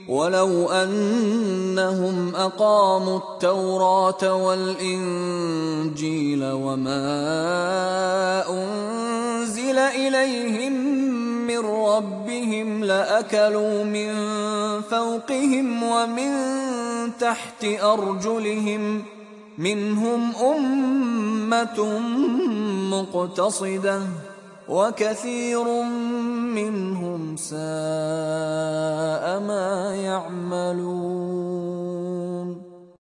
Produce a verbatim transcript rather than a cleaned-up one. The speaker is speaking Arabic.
ولو أنهم أقاموا التوراة والإنجيل وما أنزل إليهم من ربهم لأكلوا من فوقهم ومن تحت أرجلهم، منهم أمة مقتصدة وكثير منهم ساء ما يعملون.